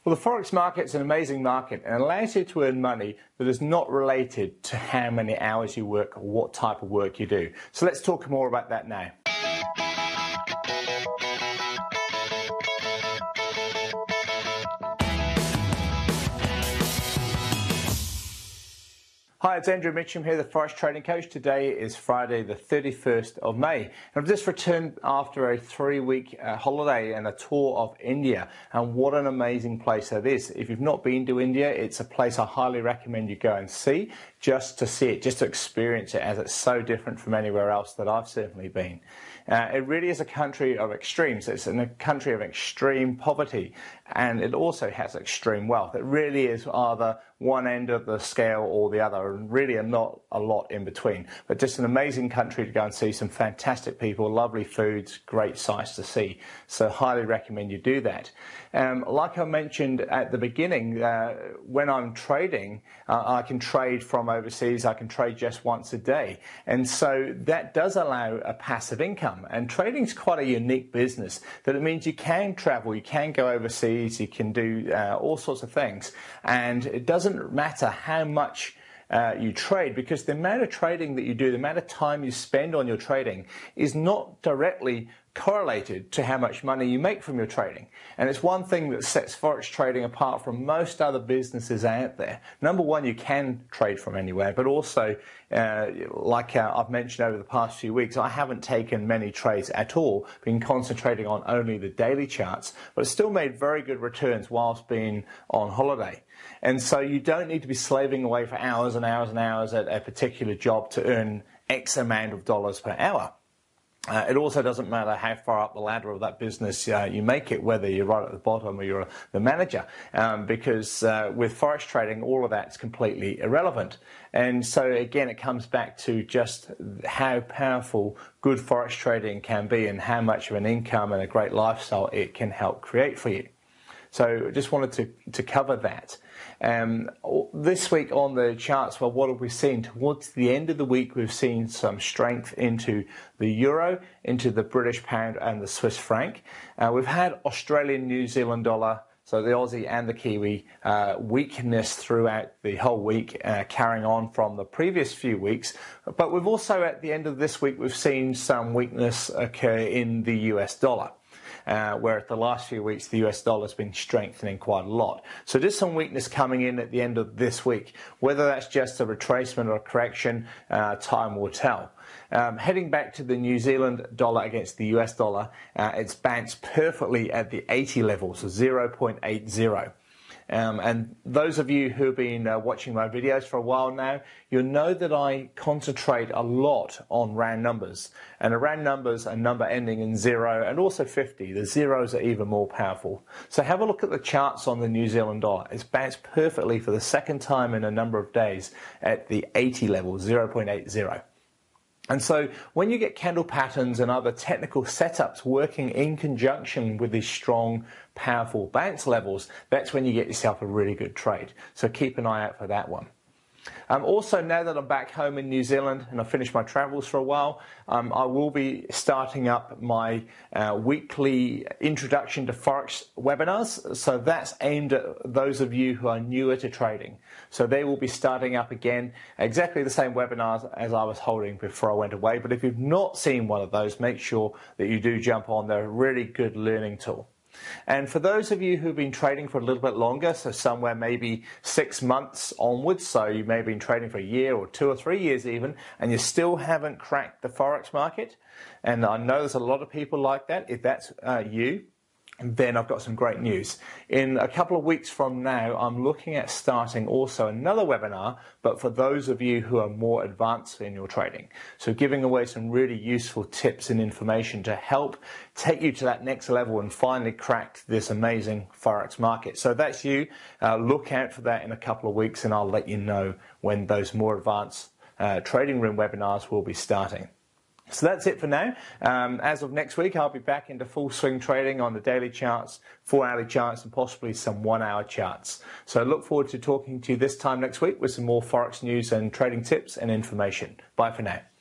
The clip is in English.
Well, the Forex market's an amazing market and allows you to earn money that is not related to how many hours you work or what type of work you do. So let's talk more about that now. Hi, it's Andrew Mitchum here, the Forex Trading Coach. Today is Friday the 31st of May. And I've just returned after a 3-week holiday and a tour of India. And what an amazing place that is. If you've not been to India, it's a place I highly recommend you go and see, just to see it, just to experience it, as it's so different from anywhere else that I've certainly been. It really is a country of extremes. It's a country of extreme poverty, and it also has extreme wealth. It really is either one end of the scale or the other, and really not a lot in between. But just an amazing country to go and see, some fantastic people, lovely foods, great sights to see. So highly recommend you do that. Like I mentioned at the beginning, when I'm trading, I can trade from overseas. I can trade just once a day. And so that does allow a passive income. And trading is quite a unique business, that it means you can travel, you can go overseas, you can do all sorts of things. And it doesn't matter how much you trade, because the amount of trading that you do, the amount of time you spend on your trading is not directly correlated to how much money you make from your trading. And it's one thing that sets Forex trading apart from most other businesses out there. Number one, you can trade from anywhere, but also, like I've mentioned over the past few weeks, I haven't taken many trades at all, been concentrating on only the daily charts, but still made very good returns whilst being on holiday. And so you don't need to be slaving away for hours and hours and hours at a particular job to earn X amount of dollars per hour. It also doesn't matter how far up the ladder of that business you make it, whether you're right at the bottom or you're the manager, because with Forex trading, all of that's completely irrelevant. And so again, it comes back to just how powerful good Forex trading can be and how much of an income and a great lifestyle it can help create for you. So I just wanted to cover that. This week on the charts, well, what have we seen? Towards the end of the week, we've seen some strength into the euro, into the British pound and the Swiss franc. We've had Australian New Zealand dollar, so the Aussie and the Kiwi, weakness throughout the whole week, carrying on from the previous few weeks. But we've also, at the end of this week, we've seen some weakness occur in the US dollar. Where at the last few weeks the US dollar has been strengthening quite a lot. So there's some weakness coming in at the end of this week. Whether that's just a retracement or a correction, time will tell. Heading back to the New Zealand dollar against the US dollar, it's bounced perfectly at the 80 level, so 0.80. And those of you who have been watching my videos for a while now, you'll know that I concentrate a lot on round numbers. And a round number's a number ending in 0 and also 50. The zeros are even more powerful. So have a look at the charts on the New Zealand dollar. It's bounced perfectly for the second time in a number of days at the 80 level, 0.80. And so when you get candle patterns and other technical setups working in conjunction with these strong, powerful bounce levels, that's when you get yourself a really good trade. So keep an eye out for that one. Also, now that I'm back home in New Zealand and I've finished my travels for a while, I will be starting up my weekly introduction to Forex webinars. So that's aimed at those of you who are newer to trading. So they will be starting up again, exactly the same webinars as I was holding before I went away. But if you've not seen one of those, make sure that you do jump on. They're a really good learning tool. And for those of you who've been trading for a little bit longer, so somewhere maybe 6 months onwards, so you may have been trading for a year or 2 or 3 years even, and you still haven't cracked the Forex market, and I know there's a lot of people like that. If that's you, then I've got some great news. In a couple of weeks from now, I'm looking at starting also another webinar, but for those of you who are more advanced in your trading. So giving away some really useful tips and information to help take you to that next level and finally crack this amazing Forex market. So that's you. Look out for that in a couple of weeks, and I'll let you know when those more advanced trading room webinars will be starting. So that's it for now. As of next week, I'll be back into full swing trading on the daily charts, 4-hourly charts, and possibly some 1-hour charts. So I look forward to talking to you this time next week with some more Forex news and trading tips and information. Bye for now.